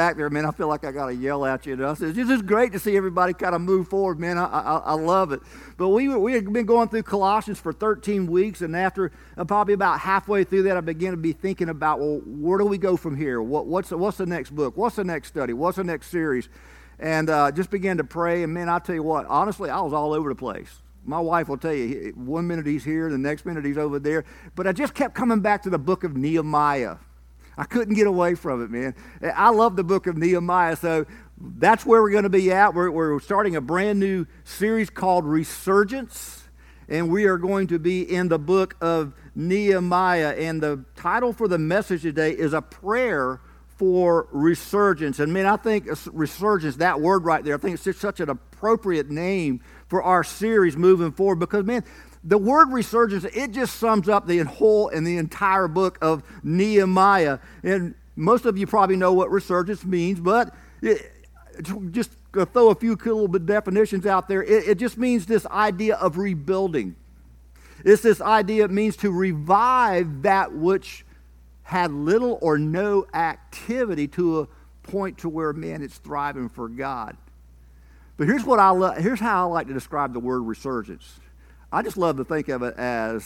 back there, man, I feel like I got to yell at you. It's just great to see everybody kind of move forward, man. I love it. But we had been going through Colossians for 13 weeks, and after probably about halfway through that, I began to be thinking about, well, where do we go from here? What's the next book? What's the next study? What's the next series? And just began to pray, and man, I tell you what, honestly, I was all over the place. My wife will tell you, one minute he's here, the next minute he's over there. But I just kept coming back to the book of Nehemiah. I couldn't get away from it, man. I love the book of Nehemiah, so that's where we're going to be at. We're starting a brand new series called Resurgence, and we are going to be in the book of Nehemiah. And the title for the message today is A Prayer for Resurgence. And man, I think resurgence, that word right there, I think it's just such an appropriate name for our series moving forward, because man, the word resurgence, it just sums up the whole and the entire book of Nehemiah. And most of you probably know what resurgence means, but just throw a few little bit definitions out there. It just means this idea of rebuilding. It's this idea, it means to revive that which had little or no activity to a point to where, man, it's thriving for God. But here's how I like to describe the word resurgence. I just love to think of it as,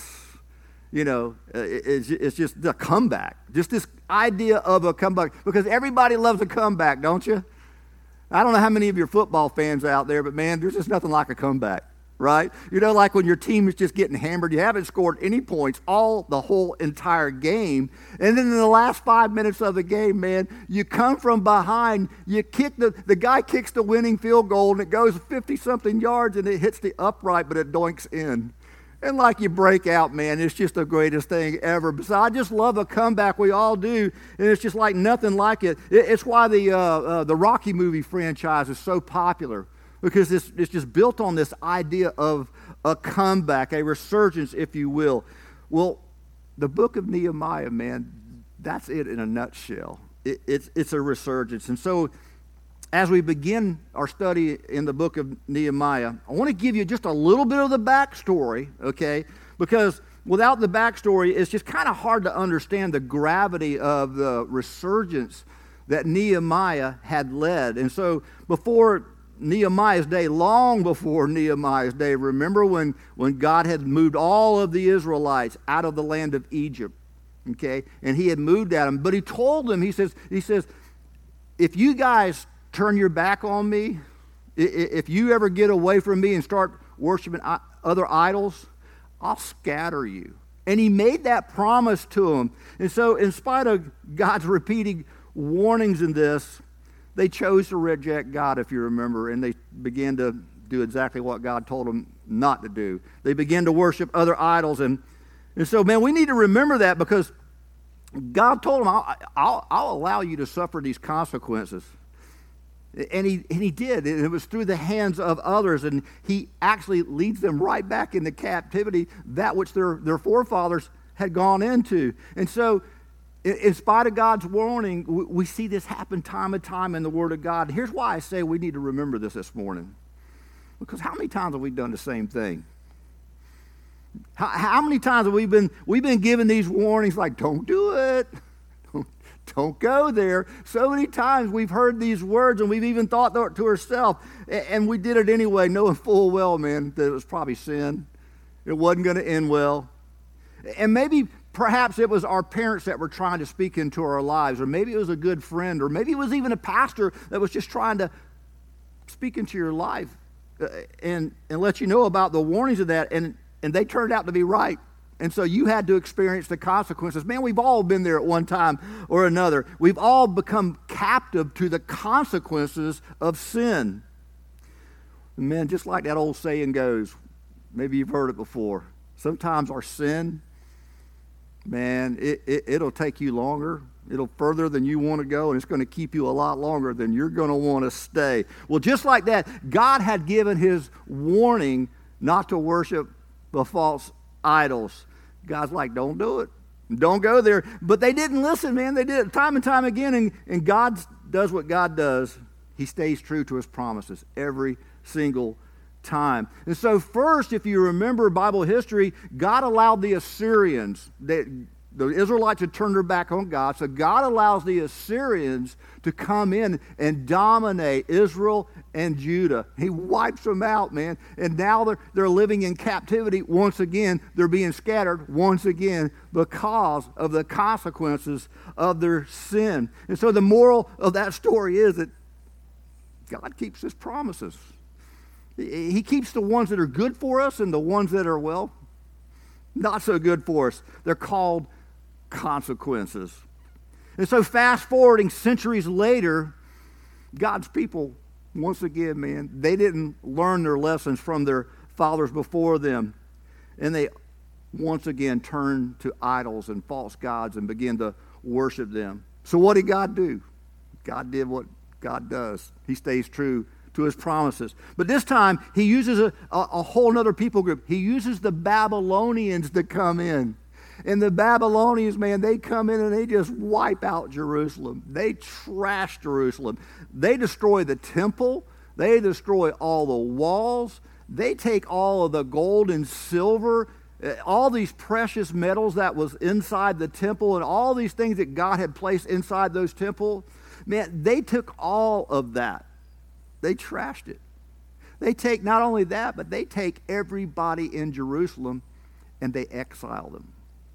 it's just the comeback. Just this idea of a comeback. Because everybody loves a comeback, don't you? I don't know how many of your football fans out there, but man, there's just nothing like a comeback, right? Like when your team is just getting hammered, you haven't scored any points the whole entire game. And then in the last 5 minutes of the game, man, you come from behind, you kick the guy kicks the winning field goal, and it goes 50-something yards, and it hits the upright, but it doinks in. And like you break out, man, it's just the greatest thing ever. So I just love a comeback. We all do, and it's just like nothing like it. It's why the Rocky movie franchise is so popular, because it's just built on this idea of a comeback, a resurgence, if you will. Well, the book of Nehemiah, man, that's it in a nutshell. It's a resurgence. And so as we begin our study in the book of Nehemiah, I want to give you just a little bit of the backstory, okay? Because without the backstory, it's just kind of hard to understand the gravity of the resurgence that Nehemiah had led. And so before Nehemiah's day, long before Nehemiah's day, remember when God had moved all of the Israelites out of the land of Egypt, okay? And he had moved at them. But he told them, he says, if you guys turn your back on me, if you ever get away from me and start worshiping other idols, I'll scatter you. And he made that promise to them. And so in spite of God's repeating warnings in this, they chose to reject God, if you remember, and they began to do exactly what God told them not to do. They began to worship other idols. And so, man, we need to remember that, because God told them, I'll allow you to suffer these consequences. And he did. And it was through the hands of others. And he actually leads them right back into captivity, that which their forefathers had gone into. And so, in spite of God's warning, we see this happen time and time in the Word of God. Here's why I say we need to remember this morning. Because how many times have we done the same thing? How many times have we've been given these warnings like, don't do it. Don't go there. So many times we've heard these words, and we've even thought to ourselves, and we did it anyway, knowing full well, man, that it was probably sin. It wasn't going to end well. And perhaps it was our parents that were trying to speak into our lives, or maybe it was a good friend, or maybe it was even a pastor that was just trying to speak into your life and let you know about the warnings of that, and they turned out to be right. And so you had to experience the consequences. Man, we've all been there at one time or another. We've all become captive to the consequences of sin. And man, just like that old saying goes, maybe you've heard it before, sometimes our sin, man, it'll take you longer. It'll further than you want to go, and it's going to keep you a lot longer than you're going to want to stay. Well, just like that, God had given his warning not to worship the false idols. God's like, don't do it. Don't go there. But they didn't listen, man. They did it time and time again, and God does what God does. He stays true to his promises every single time. And so first, if you remember Bible history, God allowed the Assyrians, The Israelites had turned their back on God, so God allows the Assyrians to come in and dominate Israel and Judah. He wipes them out, man. And now they're living in captivity once again. They're being scattered once again because of the consequences of their sin. And so the moral of that story is that God keeps his promises. He keeps the ones that are good for us and the ones that are, well, not so good for us. They're called consequences. And so fast forwarding centuries later, God's people, once again, man, they didn't learn their lessons from their fathers before them. And they once again turned to idols and false gods and began to worship them. So what did God do? God did what God does. He stays true to his promises. But this time, he uses a whole other people group. He uses the Babylonians to come in. And the Babylonians, man, they come in and they just wipe out Jerusalem. They trash Jerusalem. They destroy the temple. They destroy all the walls. They take all of the gold and silver, all these precious metals that was inside the temple, and all these things that God had placed inside those temples. Man, they took all of that. They trashed it. They take not only that, but they take everybody in Jerusalem and they exile them.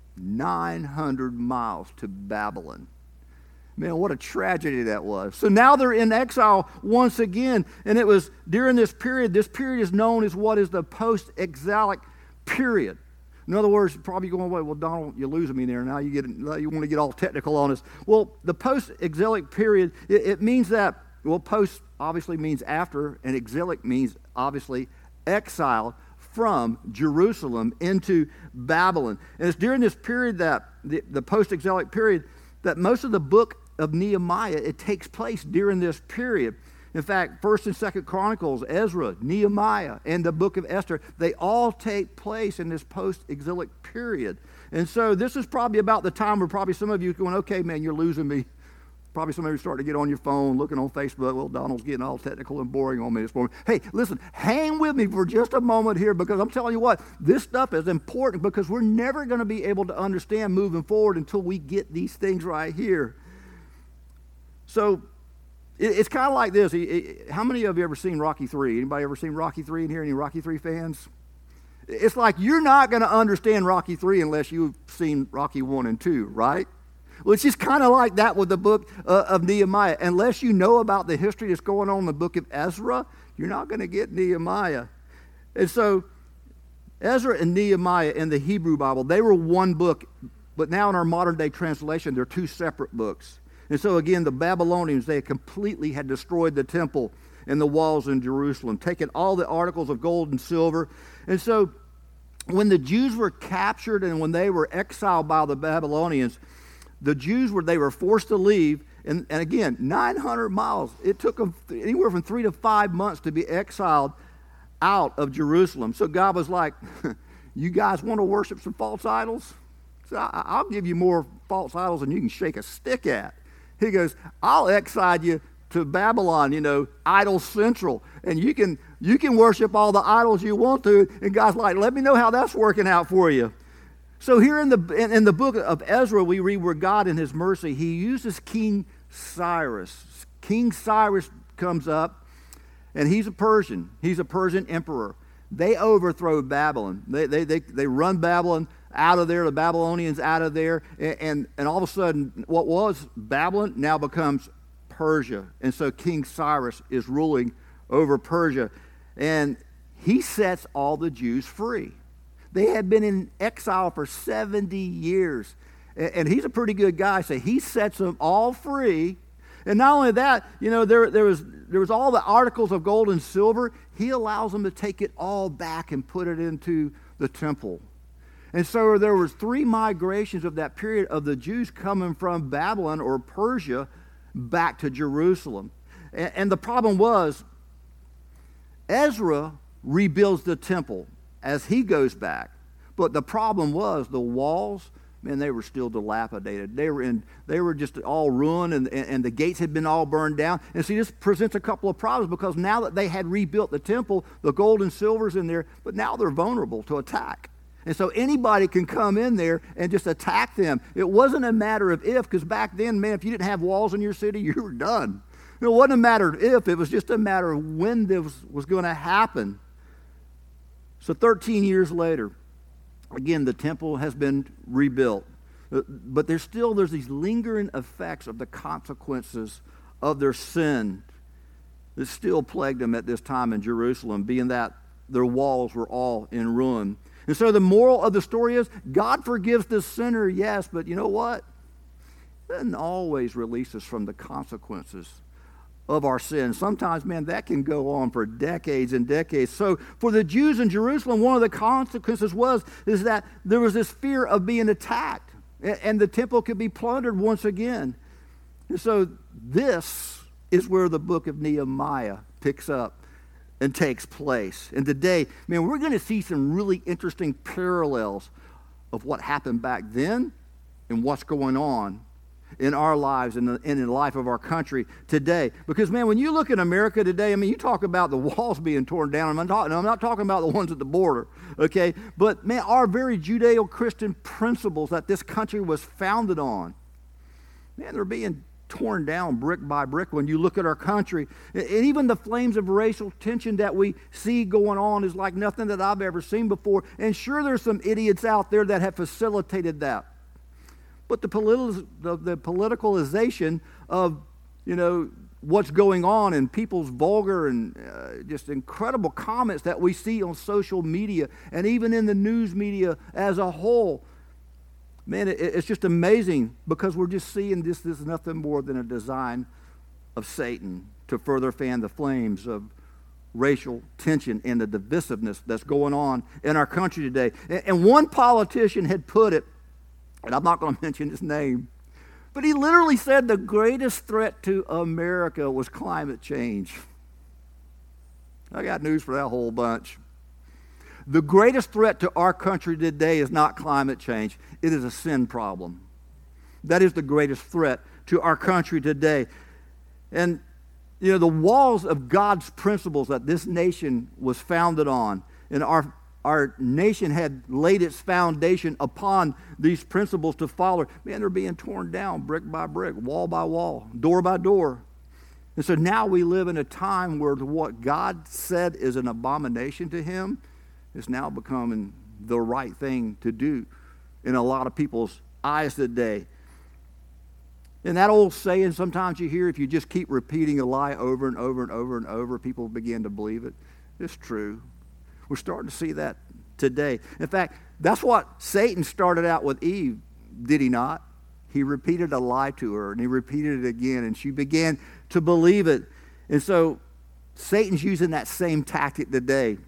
900 miles to Babylon. Man, what a tragedy that was. So now they're in exile once again, and it was during this period is known as what is the post-exilic period. In other words, probably going, well, Donald, you're losing me there. Now you want to get all technical on us. Well, the post-exilic period, it means that, well, post obviously means after, and exilic means obviously exile from Jerusalem into Babylon. And it's during this period, that the post-exilic period, that most of the book of Nehemiah, it takes place during this period. In fact, 1st and 2nd Chronicles, Ezra, Nehemiah, and the book of Esther, they all take place in this post-exilic period. And so this is probably about the time where probably some of you are going, okay, man, you're losing me. Probably some of you starting to get on your phone, looking on Facebook. Well, Donald's getting all technical and boring on me this morning. Hey, listen, hang with me for just a moment here, because I'm telling you what, this stuff is important, because we're never going to be able to understand moving forward until we get these things right here. So it's kind of like this. How many of you ever seen Rocky III? Anybody ever seen Rocky III in here? Any Rocky III fans? It's like you're not going to understand Rocky III unless you've seen Rocky I and II, right? Well, it's just kind of like that with the book of Nehemiah. Unless you know about the history that's going on in the book of Ezra, you're not going to get Nehemiah. And so Ezra and Nehemiah in the Hebrew Bible, they were one book, but now in our modern day translation, they're two separate books. And so again, the Babylonians, they completely had destroyed the temple and the walls in Jerusalem, taken all the articles of gold and silver. And so when the Jews were captured and when they were exiled by the Babylonians, the Jews they were forced to leave, and again, 900 miles. It took them anywhere from 3 to 5 months to be exiled out of Jerusalem. So God was like, you guys want to worship some false idols? So I'll give you more false idols than you can shake a stick at. He goes, I'll exile you to Babylon, idol central, and you can worship all the idols you want to. And God's like, let me know how that's working out for you. So here in the book of Ezra, we read where God in his mercy, he uses King Cyrus. King Cyrus comes up, and he's a Persian. He's a Persian emperor. They overthrow Babylon. They run Babylon out of there, the Babylonians out of there, and all of a sudden, what was Babylon now becomes Persia. And so King Cyrus is ruling over Persia, and he sets all the Jews free. They had been in exile for 70 years. And he's a pretty good guy, so he sets them all free. And not only that, there was all the articles of gold and silver. He allows them to take it all back and put it into the temple. And so there was 3 migrations of that period of the Jews coming from Babylon or Persia back to Jerusalem. And the problem was, Ezra rebuilds the temple as he goes back. But the problem was the walls, man, they were still dilapidated. They were just all ruined, and the gates had been all burned down. And see, this presents a couple of problems, because now that they had rebuilt the temple, the gold and silver's in there, but now they're vulnerable to attack. And so anybody can come in there and just attack them. It wasn't a matter of if, because back then, man, if you didn't have walls in your city, you were done. It wasn't a matter of if, it was just a matter of when this was going to happen. So 13 years later, again, the temple has been rebuilt. But there's these lingering effects of the consequences of their sin that still plagued them at this time in Jerusalem, being that their walls were all in ruin. And so the moral of the story is, God forgives the sinner, yes, but you know what? He doesn't always release us from the consequences of our sin. Sometimes, man, that can go on for decades and decades. So for the Jews in Jerusalem, one of the consequences is that there was this fear of being attacked, and the temple could be plundered once again. And so this is where the book of Nehemiah picks up and takes place. And today, man, we're going to see some really interesting parallels of what happened back then and what's going on in our lives and in the life of our country today. Because, man, when you look at America today, I mean, you talk about the walls being torn down. I'm not talking about the ones at the border, okay? But, man, our very Judeo-Christian principles that this country was founded on, man, they're being torn down brick by brick when you look at our country. And even the flames of racial tension that we see going on is like nothing that I've ever seen before. And sure, there's some idiots out there that have facilitated that. But the politicalization of, what's going on and people's vulgar and just incredible comments that we see on social media and even in the news media as a whole, man, it's just amazing, because we're just seeing this is nothing more than a design of Satan to further fan the flames of racial tension and the divisiveness that's going on in our country today. And one politician had put it, and I'm not going to mention his name, but he literally said the greatest threat to America was climate change. I got news for that whole bunch. The greatest threat to our country today is not climate change. It is a sin problem. That is the greatest threat to our country today. And, the walls of God's principles that this nation was founded on, and our nation had laid its foundation upon these principles to follow, man, they're being torn down brick by brick, wall by wall, door by door. And so now we live in a time where what God said is an abomination to him is now becoming the right thing to do in a lot of people's eyes today. And that old saying sometimes you hear, if you just keep repeating a lie over and over and over and over, people begin to believe it. It's true. We're starting to see that today. In fact, that's what Satan started out with Eve, did he not? He repeated a lie to her, and he repeated it again, and she began to believe it. And so Satan's using that same tactic today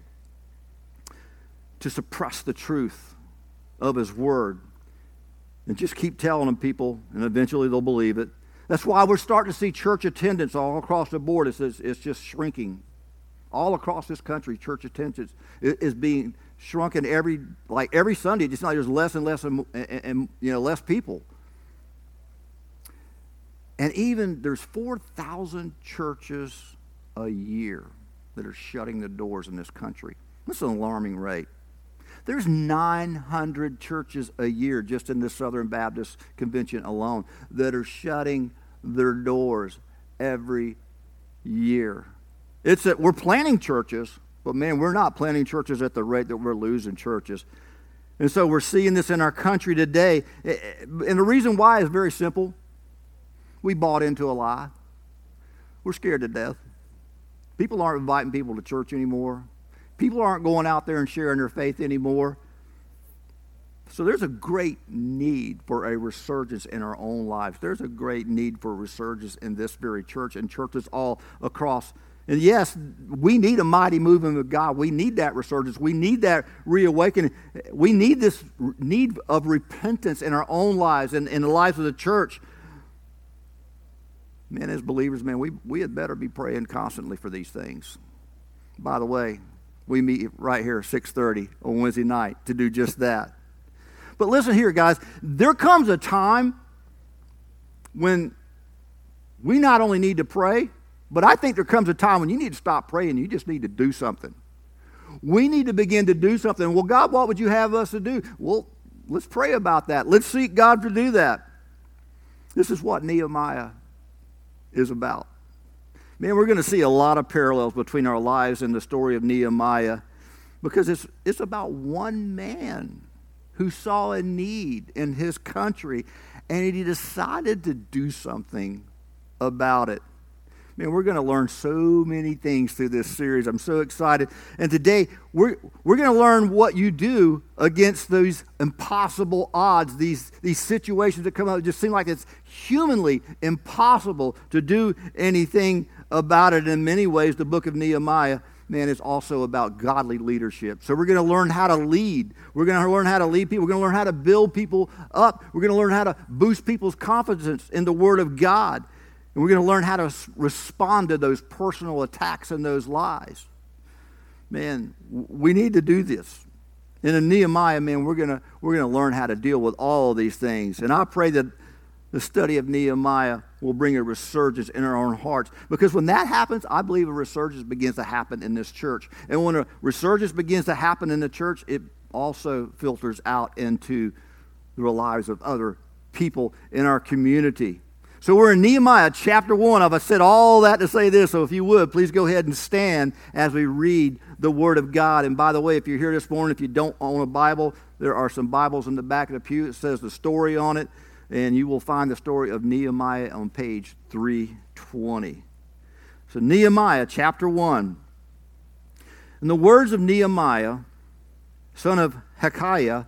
to suppress the truth of his word. And just keep telling them people, and eventually they'll believe it. That's why we're starting to see church attendance all across the board. It's just shrinking. All across this country, church attendance is being shrunken every Sunday. It's not, there's less and less and less people. And even there's 4,000 churches a year that are shutting the doors in this country. That's an alarming rate. There's 900 churches a year just in the Southern Baptist Convention alone that are shutting their doors every year. We're planting churches, but man, we're not planting churches at the rate that we're losing churches. And so we're seeing this in our country today. And the reason why is very simple. We bought into a lie. We're scared to death. People aren't inviting people to church anymore. People aren't going out there and sharing their faith anymore. So there's a great need for a resurgence in our own lives. There's a great need for a resurgence in this very church and churches all across. And yes, we need a mighty movement of God. We need that resurgence. We need that reawakening. We need this need of repentance in our own lives and in the lives of the church. Man, as believers, man, we had better be praying constantly for these things. By the way, we meet right here at 6:30 on Wednesday night to do just that. But listen here, guys. There comes a time when we not only need to pray, but I think there comes a time when you need to stop praying. You just need to do something. We need to begin to do something. Well, God, what would you have us to do? Well, let's pray about that. Let's seek God to do that. This is what Nehemiah is about. Man, we're going to see a lot of parallels between our lives and the story of Nehemiah, because it's about one man who saw a need in his country, and he decided to do something about it. Man, we're going to learn so many things through this series. I'm so excited. And today, we're going to learn what you do against those impossible odds, these situations that come up. It just seem like it's humanly impossible to do anything about it. In many ways, the book of Nehemiah, man, is also about godly leadership. So we're going to learn how to lead. We're going to learn how to lead people. We're going to learn how to build people up. We're going to learn how to boost people's confidence in the Word of God. And we're going to learn how to respond to those personal attacks and those lies. Man, we need to do this. And in Nehemiah, man, we're going to learn how to deal with all of these things. And I pray that the study of Nehemiah will bring a resurgence in our own hearts. Because when that happens, I believe a resurgence begins to happen in this church. And when a resurgence begins to happen in the church, it also filters out into the lives of other people in our community. So we're in Nehemiah chapter 1. I've said all that to say this, so if you would, please go ahead and stand as we read the Word of God. And by the way, if you're here this morning, if you don't own a Bible, there are some Bibles in the back of the pew. It says the story on it. And you will find the story of Nehemiah on page 320. So Nehemiah chapter 1. In the words of Nehemiah, son of Hilkiah,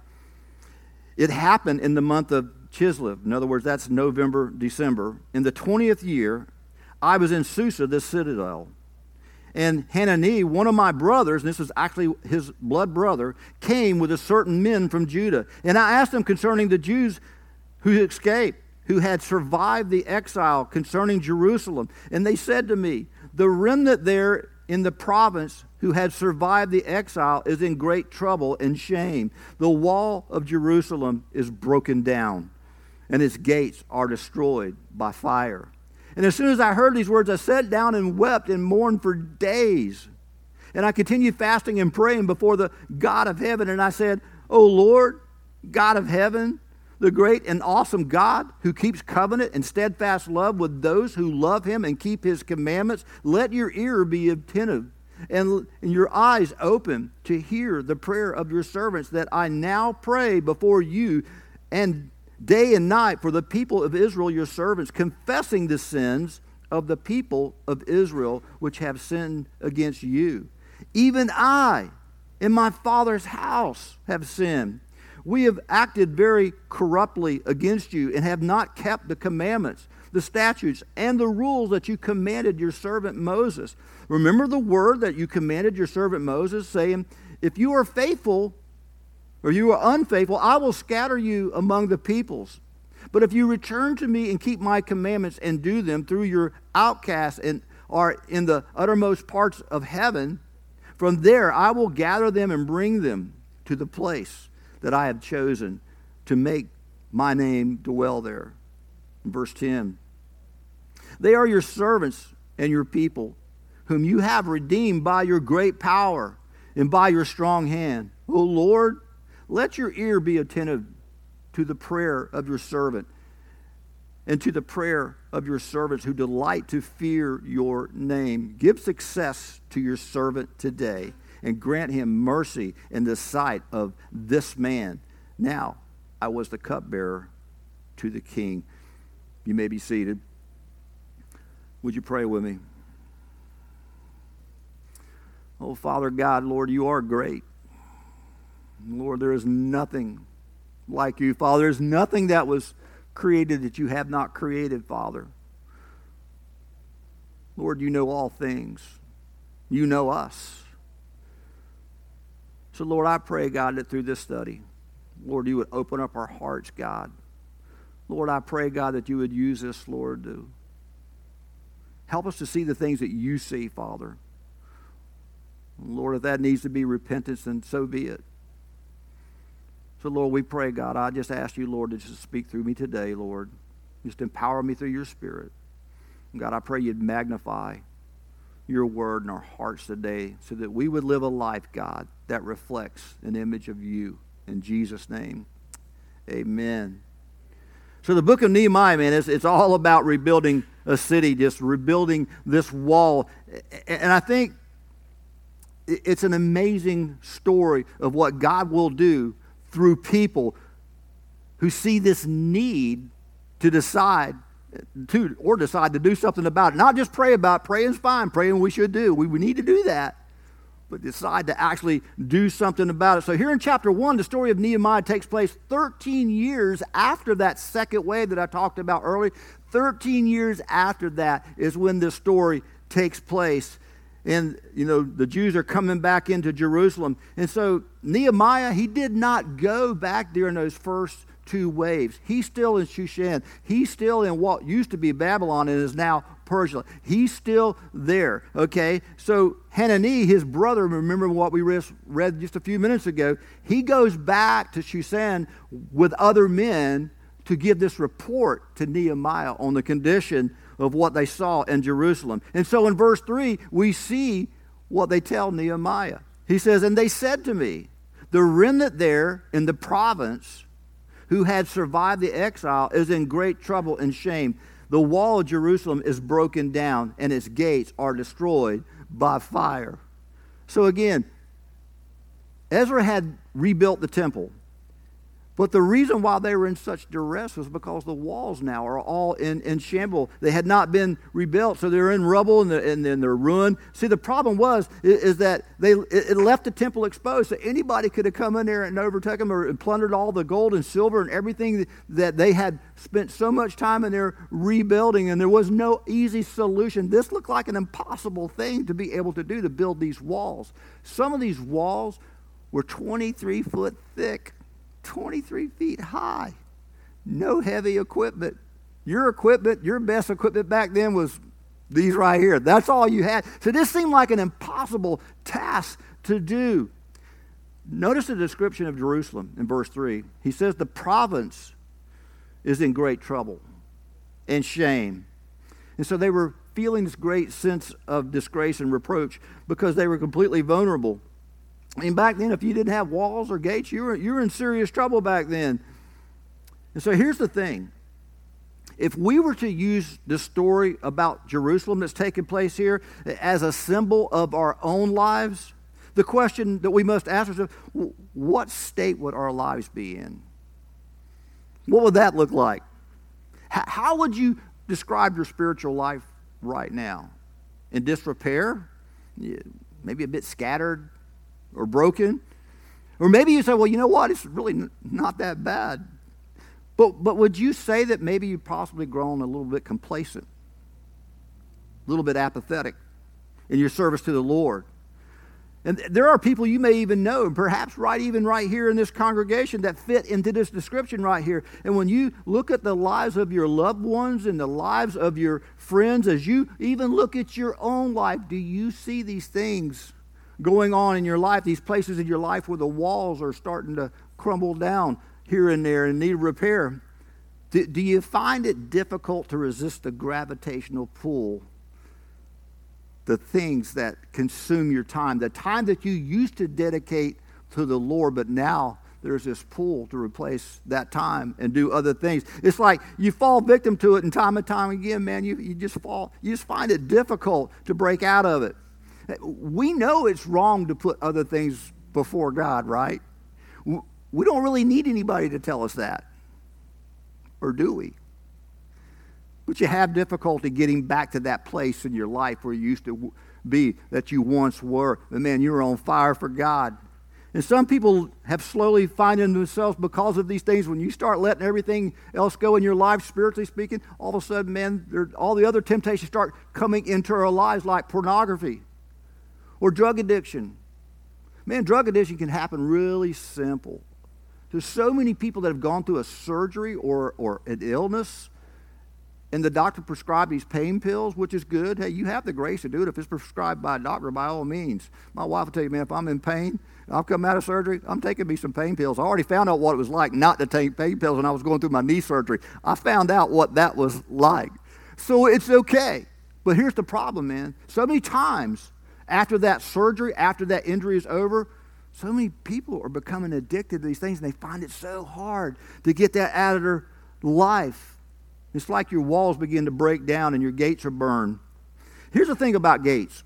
it happened in the month of Chislev. In other words, that's November, December. In the 20th year, I was in Susa, this citadel. And Hanani, one of my brothers, and this is actually his blood brother, came with a certain men from Judah. And I asked him concerning the Jews who escaped, who had survived the exile, concerning Jerusalem. And they said to me, the remnant there in the province who had survived the exile is in great trouble and shame. The wall of Jerusalem is broken down, and its gates are destroyed by fire. And as soon as I heard these words, I sat down and wept and mourned for days. And I continued fasting and praying before the God of heaven. And I said, O Lord, God of heaven, the great and awesome God who keeps covenant and steadfast love with those who love him and keep his commandments, let your ear be attentive and your eyes open to hear the prayer of your servants, that I now pray before you and day and night for the people of Israel, your servants, confessing the sins of the people of Israel which have sinned against you. Even I and my father's house have sinned. We have acted very corruptly against you and have not kept the commandments, the statutes, and the rules that you commanded your servant Moses. Remember the word that you commanded your servant Moses, saying, if you are faithful or you are unfaithful, I will scatter you among the peoples. But if you return to me and keep my commandments and do them through your outcasts and are in the uttermost parts of heaven, from there I will gather them and bring them to the place that I have chosen to make my name dwell there. In verse 10, they are your servants and your people, whom you have redeemed by your great power and by your strong hand. O Lord, let your ear be attentive to the prayer of your servant and to the prayer of your servants who delight to fear your name. Give success to your servant today, and grant him mercy in the sight of this man. Now I was the cupbearer to the king. You may be seated. Would you pray with me? Oh, Father God, Lord, you are great. Lord, there is nothing like you, Father. There's nothing that was created that you have not created, Father. Lord, you know all things. You know us. So, Lord, I pray, God, that through this study, Lord, you would open up our hearts, God. Lord, I pray, God, that you would use this, Lord, to help us to see the things that you see, Father. Lord, if that needs to be repentance, then so be it. So, Lord, we pray, God, I just ask you, Lord, to just speak through me today, Lord. Just empower me through your Spirit. And God, I pray you'd magnify your word in our hearts today so that we would live a life, God, that reflects an image of you. In Jesus' name, amen. So the book of Nehemiah, man, it's all about rebuilding a city, just rebuilding this wall. And I think it's an amazing story of what God will do through people who see this need to decide to do something about it. Not just pray about it. Praying's fine. Praying we should do. We need to do that. But decide to actually do something about it. So here in chapter 1, the story of Nehemiah takes place 13 years after that second wave that I talked about earlier. 13 years after that is when this story takes place. And, the Jews are coming back into Jerusalem. And so Nehemiah, he did not go back during those first two waves. He's still in Shushan. He's still in what used to be Babylon and is now Persia. He's still there, okay? So Hanani, his brother, remember what we read just a few minutes ago, he goes back to Shushan with other men to give this report to Nehemiah on the condition of what they saw in Jerusalem. And so in verse 3, we see what they tell Nehemiah. He says, "And they said to me, the remnant there in the province who had survived the exile is in great trouble and shame. The wall of Jerusalem is broken down, and its gates are destroyed by fire." So again, Ezra had rebuilt the temple. But the reason why they were in such duress was because the walls now are all in shambles. They had not been rebuilt, so they're in rubble and they're ruined. See, the problem is that it left the temple exposed, so anybody could have come in there and overtaken them or plundered all the gold and silver and everything that they had spent so much time in there rebuilding, and there was no easy solution. This looked like an impossible thing to be able to do, to build these walls. Some of these walls were 23 foot thick. 23 feet high. No heavy equipment. Your best equipment back then was these right here. That's all you had. So this seemed like an impossible task to do. Notice the description of Jerusalem in verse 3. He says the province is in great trouble and shame. And so they were feeling this great sense of disgrace and reproach because they were completely vulnerable. And back then, if you didn't have walls or gates, you were in serious trouble back then. And so here's the thing. If we were to use the story about Jerusalem that's taking place here as a symbol of our own lives, the question that we must ask ourselves, what state would our lives be in? What would that look like? How would you describe your spiritual life right now? In disrepair? Maybe a bit scattered? Or broken? Or maybe you say, well, you know what? It's really not that bad. But would you say that maybe you've possibly grown a little bit complacent, a little bit apathetic in your service to the Lord? And there are people you may even know, and perhaps even right here in this congregation, that fit into this description right here. And when you look at the lives of your loved ones and the lives of your friends, as you even look at your own life, do you see these things going on in your life, these places in your life where the walls are starting to crumble down here and there and need repair? Do you find it difficult to resist the gravitational pull, the things that consume your time, the time that you used to dedicate to the Lord, but now there's this pull to replace that time and do other things? It's like you fall victim to it, and time again, man, you just find it difficult to break out of it. We know it's wrong to put other things before God, right? We don't really need anybody to tell us that. Or do we? But you have difficulty getting back to that place in your life where you used to be, that you once were. But man, you were on fire for God. And some people have slowly finding themselves, because of these things, when you start letting everything else go in your life, spiritually speaking, all of a sudden, man, all the other temptations start coming into our lives, like pornography or drug addiction. Man, drug addiction can happen really simple. There's so many people that have gone through a surgery or an illness, and the doctor prescribed these pain pills, which is good. Hey, you have the grace to do it. If it's prescribed by a doctor, by all means. My wife will tell you, man, if I'm in pain, I'll come out of surgery, I'm taking me some pain pills. I already found out what it was like not to take pain pills when I was going through my knee surgery. I found out what that was like. So it's okay. But here's the problem, man. So many times after that surgery, after that injury is over, so many people are becoming addicted to these things, and they find it so hard to get that out of their life. It's like your walls begin to break down and your gates are burned. Here's the thing about gates.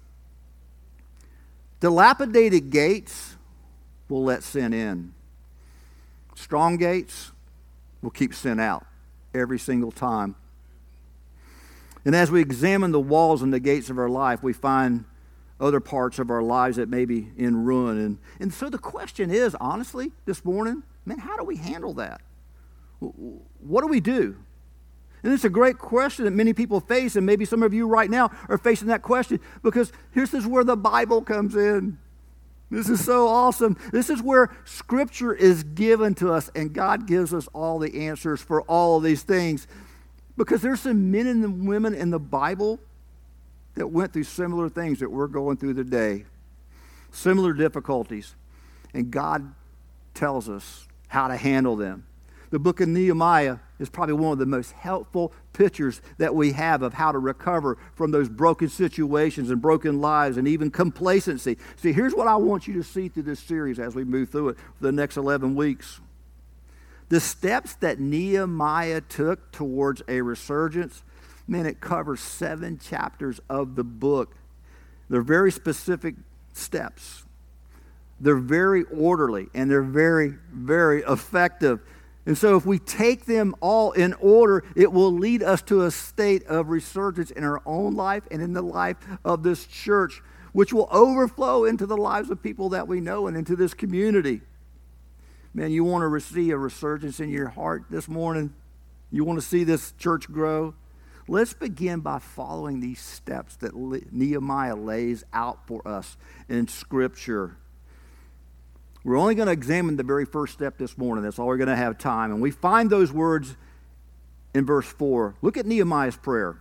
Dilapidated gates will let sin in. Strong gates will keep sin out every single time. And as we examine the walls and the gates of our life, we find other parts of our lives that may be in ruin. And so the question is, honestly, this morning, man, how do we handle that? What do we do? And it's a great question that many people face, and maybe some of you right now are facing that question, because this is where the Bible comes in. This is so awesome. This is where Scripture is given to us, and God gives us all the answers for all of these things. Because there's some men and women in the Bible that went through similar things that we're going through today, similar difficulties, and God tells us how to handle them. The book of Nehemiah is probably one of the most helpful pictures that we have of how to recover from those broken situations and broken lives and even complacency. See, here's what I want you to see through this series as we move through it for the next 11 weeks. The steps that Nehemiah took towards a resurgence, man, it covers 7 chapters of the book. They're very specific steps. They're very orderly, and they're very, very effective. And so if we take them all in order, it will lead us to a state of resurgence in our own life and in the life of this church, which will overflow into the lives of people that we know and into this community. Man, you want to see a resurgence in your heart this morning? You want to see this church grow? Let's begin by following these steps that Nehemiah lays out for us in Scripture. We're only going to examine the very first step this morning. That's all we're going to have time. And we find those words in verse 4. Look at Nehemiah's prayer.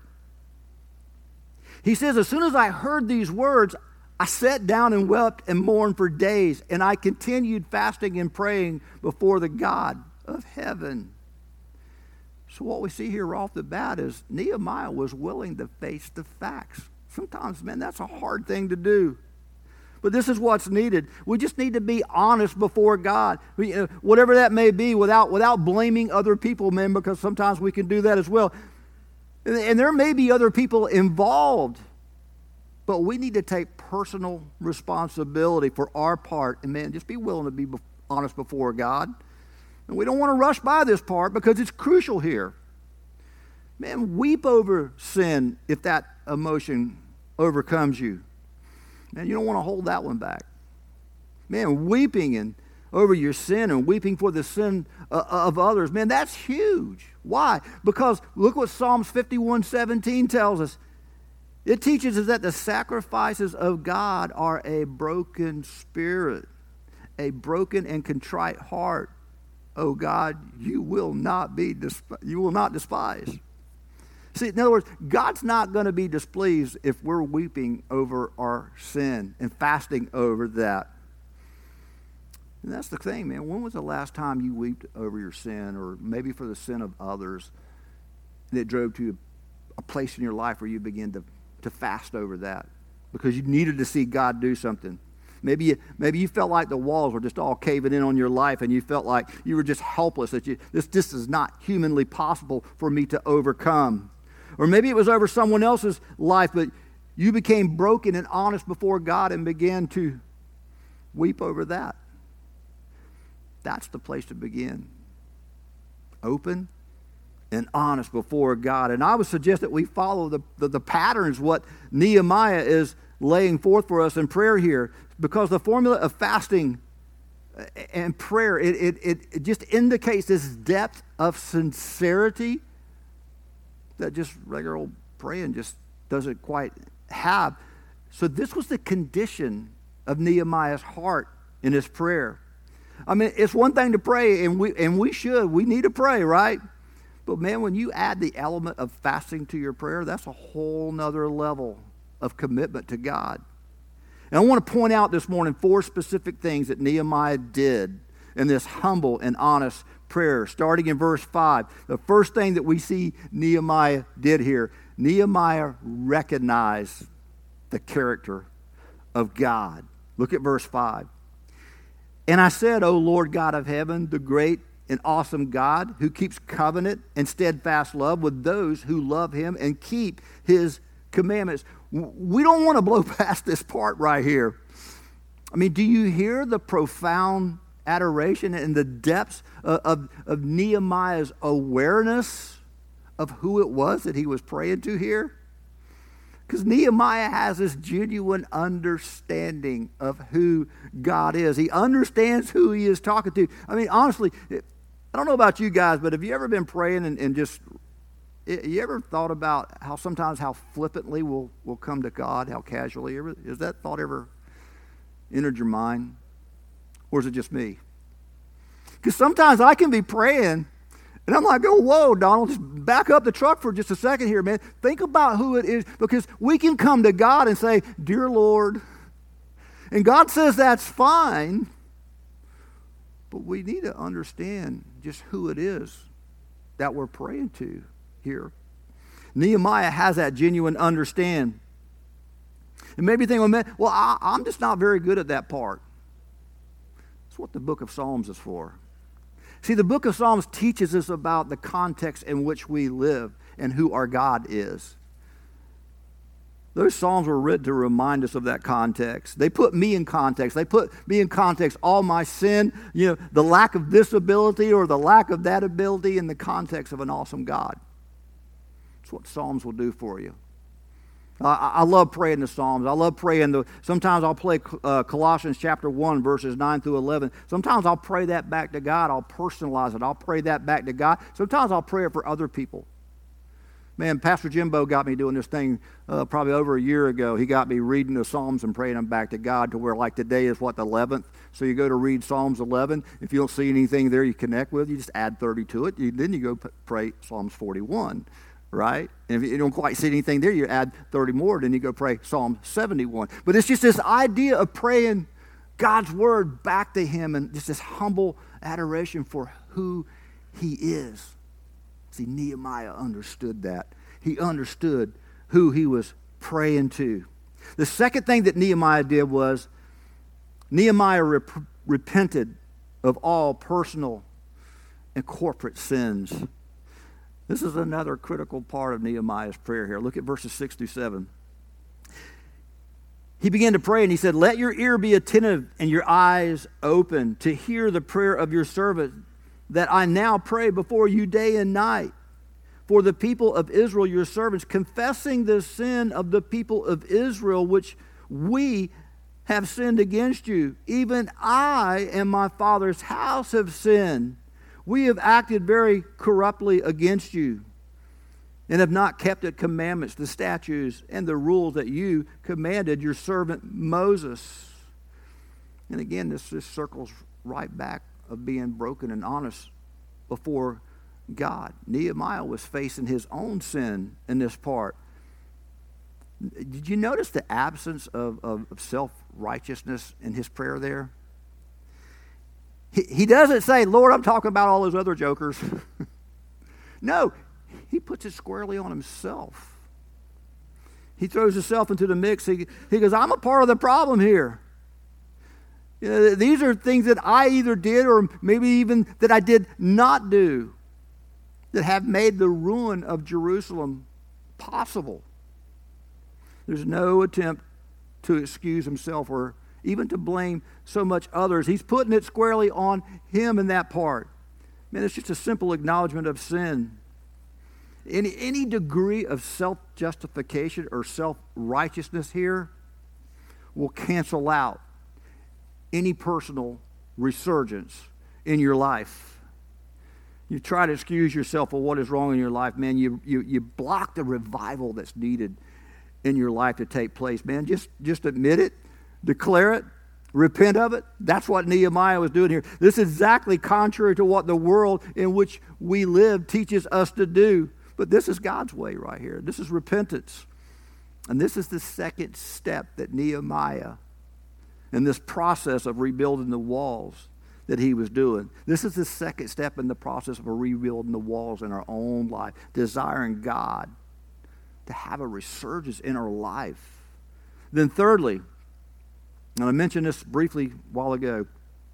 He says, as soon as I heard these words, I sat down and wept and mourned for days, and I continued fasting and praying before the God of heaven. So what we see here off the bat is Nehemiah was willing to face the facts. Sometimes, man, that's a hard thing to do. But this is what's needed. We just need to be honest before God. Whatever that may be, without blaming other people, man, because sometimes we can do that as well. And there may be other people involved. But we need to take personal responsibility for our part. And man, just be willing to be honest before God. And we don't want to rush by this part because it's crucial here. Man, weep over sin if that emotion overcomes you. Man, you don't want to hold that one back. Man, weeping over your sin and weeping for the sin of others, man, that's huge. Why? Because look what Psalms 51:17 tells us. It teaches us that the sacrifices of God are a broken spirit, a broken and contrite heart. Oh God, you will not despise. See, in other words, God's not going to be displeased if we're weeping over our sin and fasting over that. And that's the thing, man. When was the last time you wept over your sin, or maybe for the sin of others, and it drove to a place in your life where you began to fast over that because you needed to see God do something? Maybe you felt like the walls were just all caving in on your life, and you felt like you were just helpless, that this is not humanly possible for me to overcome. Or maybe it was over someone else's life, but you became broken and honest before God and began to weep over that. That's the place to begin. Open and honest before God. And I would suggest that we follow the patterns, what Nehemiah is laying forth for us in prayer here, because the formula of fasting and prayer, it just indicates this depth of sincerity that just regular old praying just doesn't quite have. So this was the condition of Nehemiah's heart in his prayer. I mean, it's one thing to pray, and we need to pray, right? But man, when you add the element of fasting to your prayer, that's a whole nother level of commitment to God. And I want to point out this morning 4 specific things that Nehemiah did in this humble and honest prayer. Starting in verse 5, the first thing that we see Nehemiah did here, Nehemiah recognized the character of God. Look at verse 5. And I said, O Lord God of heaven, the great and awesome God who keeps covenant and steadfast love with those who love him and keep his commandments. We don't want to blow past this part right here. I mean, do you hear the profound adoration and the depths of Nehemiah's awareness of who it was that he was praying to here? Because Nehemiah has this genuine understanding of who God is. He understands who he is talking to. I mean, honestly, I don't know about you guys, but have you ever been praying and just, you ever thought about how sometimes how flippantly we'll come to God, how casually? Has that thought ever entered your mind? Or is it just me? Because sometimes I can be praying, and I'm like, oh, whoa, Donald, just back up the truck for just a second here, man. Think about who it is, because we can come to God and say, dear Lord, and God says that's fine, but we need to understand just who it is that we're praying to here. Nehemiah has that genuine understand. And maybe you think, well, I'm just not very good at that part. That's what the book of Psalms is for. See, the book of Psalms teaches us about the context in which we live and who our God is. Those Psalms were written to remind us of that context. They put me in context. They put me in context, all my sin, the lack of this ability or the lack of that ability in the context of an awesome God. That's what Psalms will do for you. I love praying the Psalms. I love praying sometimes I'll play Colossians chapter 1, verses 9 through 11. Sometimes I'll pray that back to God. I'll personalize it. I'll pray that back to God. Sometimes I'll pray it for other people. Man, Pastor Jimbo got me doing this thing probably over a year ago. He got me reading the Psalms and praying them back to God to where like today is the 11th. So you go to read Psalms 11. If you don't see anything there you connect with, you just add 30 to it. Then you go pray Psalms 41. Right? And if you don't quite see anything there, you add 30 more, then you go pray Psalm 71. But it's just this idea of praying God's word back to him and just this humble adoration for who he is. See, Nehemiah understood that. He understood who he was praying to. The second thing that Nehemiah did was Nehemiah repented of all personal and corporate sins. This is another critical part of Nehemiah's prayer here. Look at verses 6 through 7. He began to pray and he said, let your ear be attentive and your eyes open to hear the prayer of your servant that I now pray before you day and night for the people of Israel, your servants, confessing the sin of the people of Israel, which we have sinned against you. Even I and my father's house have sinned. We have acted very corruptly against you and have not kept the commandments, the statutes, and the rules that you commanded your servant Moses. And again, this circles right back of being broken and honest before God. Nehemiah was facing his own sin in this part. Did you notice the absence of self-righteousness in his prayer there? He doesn't say, Lord, I'm talking about all those other jokers. No, he puts it squarely on himself. He throws himself into the mix. He goes, I'm a part of the problem here. These are things that I either did or maybe even that I did not do that have made the ruin of Jerusalem possible. There's no attempt to excuse himself or even to blame so much others. He's putting it squarely on him in that part. Man, it's just a simple acknowledgement of sin. Any degree of self-justification or self-righteousness here will cancel out any personal resurgence in your life. You try to excuse yourself for what is wrong in your life, man, you block the revival that's needed in your life to take place, man. Just admit it. Declare it, repent of it. That's what Nehemiah was doing here. This is exactly contrary to what the world in which we live teaches us to do. But this is God's way right here. This is repentance. And this is the second step that Nehemiah, in this process of rebuilding the walls that he was doing. This is the second step in the process of rebuilding the walls in our own life, desiring God to have a resurgence in our life. Then thirdly, and I mentioned this briefly a while ago,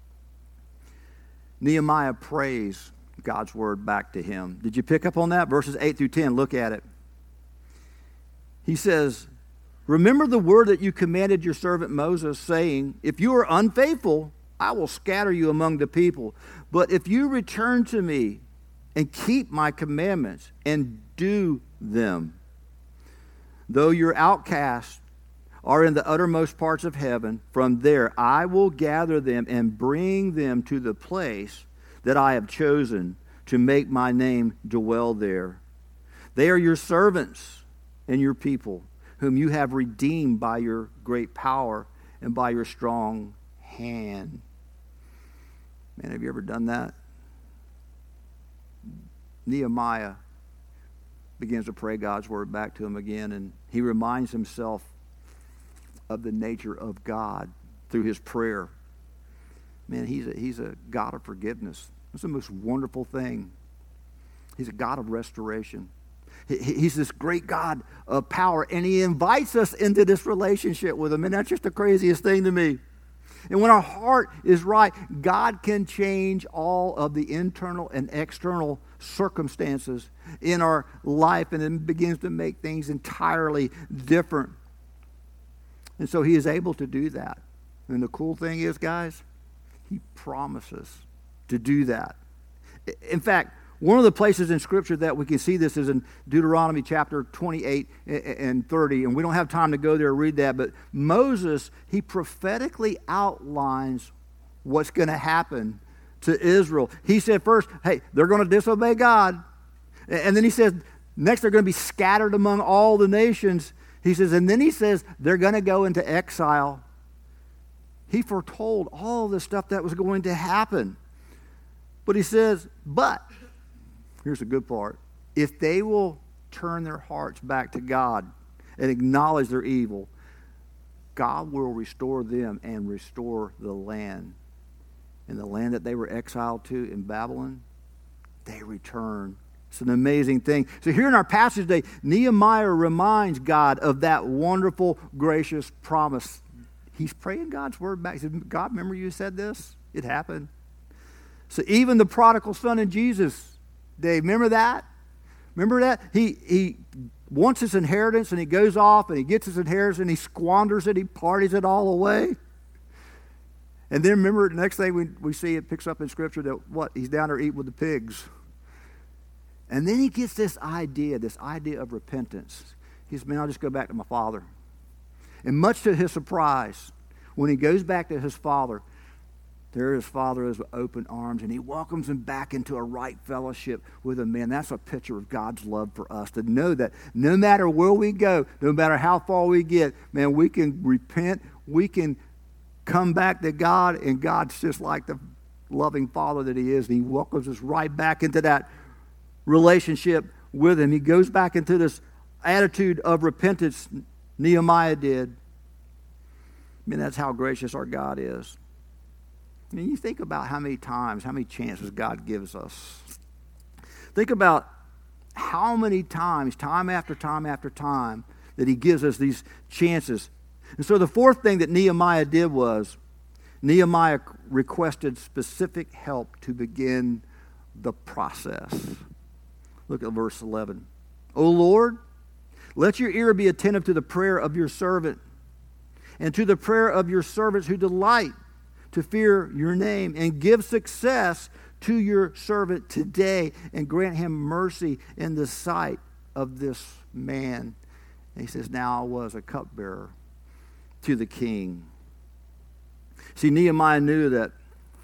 Nehemiah prays God's word back to him. Did you pick up on that? Verses 8 through 10, look at it. He says, remember the word that you commanded your servant Moses, saying, if you are unfaithful, I will scatter you among the people. But if you return to me and keep my commandments and do them, though your outcasts are in the uttermost parts of heaven, from there I will gather them and bring them to the place that I have chosen to make my name dwell there. They are your servants and your people, whom you have redeemed by your great power and by your strong hand. Man, have you ever done that? Nehemiah begins to pray God's word back to him again, and he reminds himself of the nature of God through his prayer. Man, he's a God of forgiveness. It's the most wonderful thing. He's a God of restoration. He's this great God of power, and he invites us into this relationship with him, and that's just the craziest thing to me. And when our heart is right, God can change all of the internal and external circumstances in our life, and it begins to make things entirely different. And so he is able to do that. And the cool thing is, guys, he promises to do that. In fact, one of the places in Scripture that we can see this is in Deuteronomy chapter 28 and 30. And we don't have time to go there and read that. But Moses, he prophetically outlines what's going to happen to Israel. He said first, hey, they're going to disobey God. And then he says, next they're going to be scattered among all the nations. He says, and then he says, they're going to go into exile. He foretold all the stuff that was going to happen. But he says, but, here's the good part, if they will turn their hearts back to God and acknowledge their evil, God will restore them and restore the land. And the land that they were exiled to in Babylon, they return. It's an amazing thing. So here in our passage today, Nehemiah reminds God of that wonderful, gracious promise. He's praying God's word back. He said, God, remember you said this? It happened. So even the prodigal son in Jesus, Dave, remember that? Remember that? He wants his inheritance, and he goes off and he gets his inheritance and he squanders it. He parties it all away. And then remember, the next thing we see, it picks up in Scripture that what? He's down there eating with the pigs. And then he gets this idea of repentance. He says, man, I'll just go back to my father. And much to his surprise, when he goes back to his father, there his father is with open arms, and he welcomes him back into a right fellowship with him. Man, that's a picture of God's love for us, to know that no matter where we go, no matter how far we get, man, we can repent, we can come back to God, and God's just like the loving Father that he is, and he welcomes us right back into that relationship with him. He goes back into this attitude of repentance. Nehemiah did. I mean, that's how gracious our God is. I mean, you think about how many times, how many chances God gives us. Think about how many times, time after time after time, that he gives us these chances. And so the fourth thing that Nehemiah did was, Nehemiah requested specific help to begin the process. Look at verse 11. O Lord, let your ear be attentive to the prayer of your servant and to the prayer of your servants who delight to fear your name, and give success to your servant today, and grant him mercy in the sight of this man. And he says, now I was a cupbearer to the king. See, Nehemiah knew that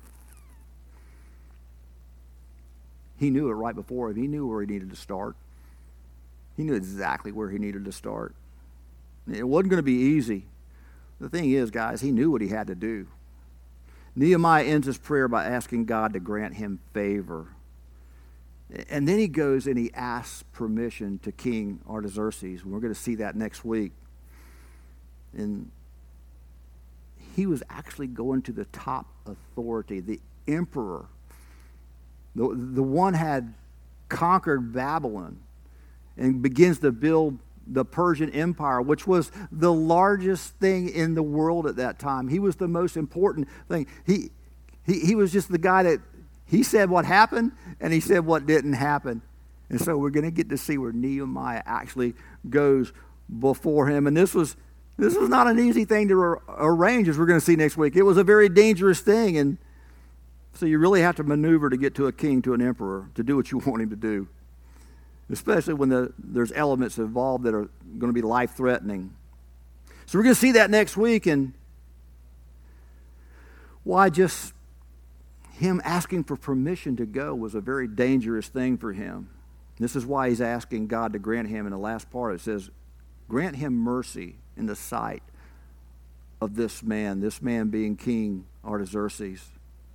he knew it right before him. He knew where he needed to start. He knew exactly where he needed to start. It wasn't going to be easy. The thing is, guys, he knew what he had to do. Nehemiah ends his prayer by asking God to grant him favor. And then he goes and he asks permission to King Artaxerxes. We're going to see that next week. And he was actually going to the top authority, the emperor. The one had conquered Babylon and begins to build the Persian Empire, which was the largest thing in the world at that time. He was the most important thing. He was just the guy that he said what happened and he said what didn't happen. And so we're going to get to see where Nehemiah actually goes before him. And this was not an easy thing to arrange, as we're going to see next week. It was a very dangerous thing. And so you really have to maneuver to get to a king, to an emperor, to do what you want him to do, especially when there's elements involved that are going to be life-threatening. So we're going to see that next week, and why just him asking for permission to go was a very dangerous thing for him. This is why he's asking God to grant him. In the last part, it says, grant him mercy in the sight of this man being King Artaxerxes.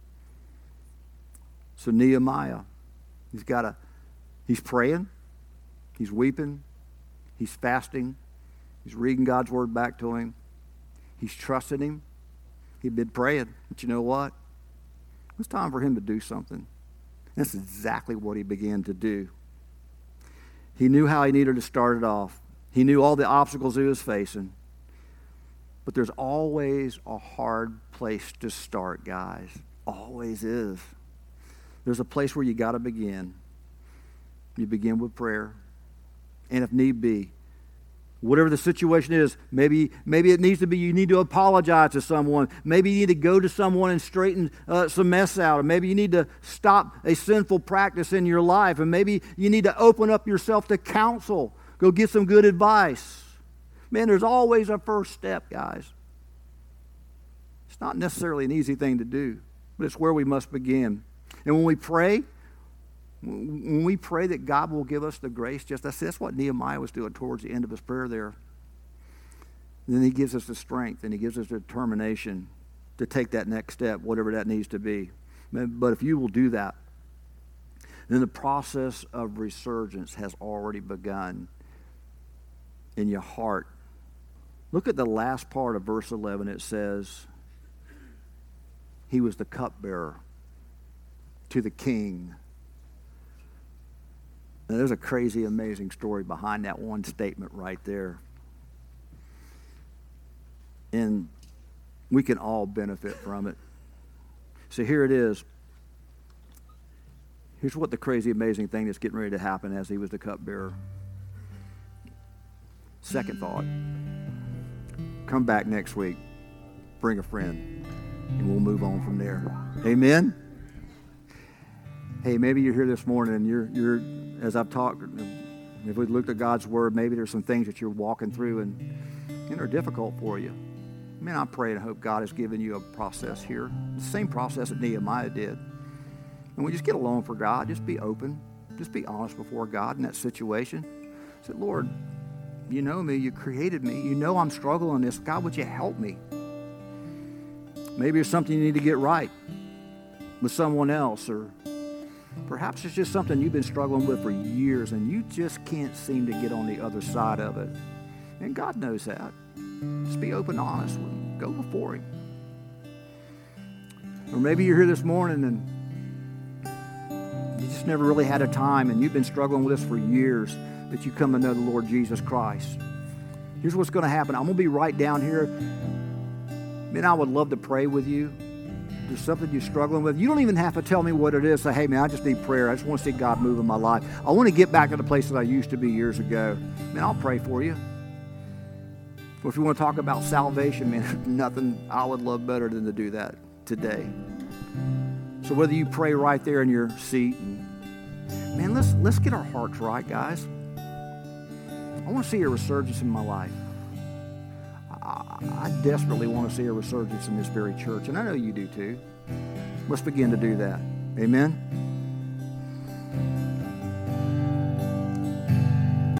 So Nehemiah, he's praying, he's weeping, he's fasting, he's reading God's word back to him, he's trusting him. He'd been praying, but you know what? It was time for him to do something. That's exactly what he began to do. He knew how he needed to start it off. He knew all the obstacles he was facing. But there's always a hard place to start, guys. Always is. There's a place where you got to begin. You begin with prayer. And if need be, whatever the situation is, maybe it needs to be you need to apologize to someone. Maybe you need to go to someone and straighten some mess out. Or maybe you need to stop a sinful practice in your life. And maybe you need to open up yourself to counsel. Go get some good advice. Man, there's always a first step, guys. It's not necessarily an easy thing to do, but it's where we must begin. And when we pray that God will give us the grace, that's what Nehemiah was doing towards the end of his prayer there. And then he gives us the strength and he gives us the determination to take that next step, whatever that needs to be. But if you will do that, then the process of resurgence has already begun in your heart. Look at the last part of verse 11. It says, he was the cupbearer to the king. Now, there's a crazy, amazing story behind that one statement right there. And we can all benefit from it. So here it is. Here's what the crazy, amazing thing that's getting ready to happen as he was the cupbearer. Second thought. Come back next week. Bring a friend. And we'll move on from there. Amen? Hey, maybe you're here this morning and you're as I've talked, if we looked at God's word, maybe there's some things that you're walking through and are difficult for you. Man, I pray and hope God has given you a process here. The same process that Nehemiah did. And we just get along for God. Just be open. Just be honest before God in that situation. Say, Lord, you know me. You created me. You know I'm struggling in this. God, would you help me? Maybe it's something you need to get right with someone else, or perhaps it's just something you've been struggling with for years and you just can't seem to get on the other side of it. And God knows that. Just be open and honest with him. Go before him. Or maybe you're here this morning and you just never really had a time and you've been struggling with this for years, that you come to know the Lord Jesus Christ. Here's what's going to happen. I'm going to be right down here. Man, I would love to pray with you. If there's something you're struggling with, you don't even have to tell me what it is. Say, hey, man, I just need prayer. I just want to see God move in my life. I want to get back to the place that I used to be years ago. Man, I'll pray for you. Or if you want to talk about salvation, man, nothing I would love better than to do that today. So whether you pray right there in your seat, man, let's get our hearts right, guys. I want to see a resurgence in my life. I desperately want to see a resurgence in this very church, and I know you do too. Let's begin to do that. Amen.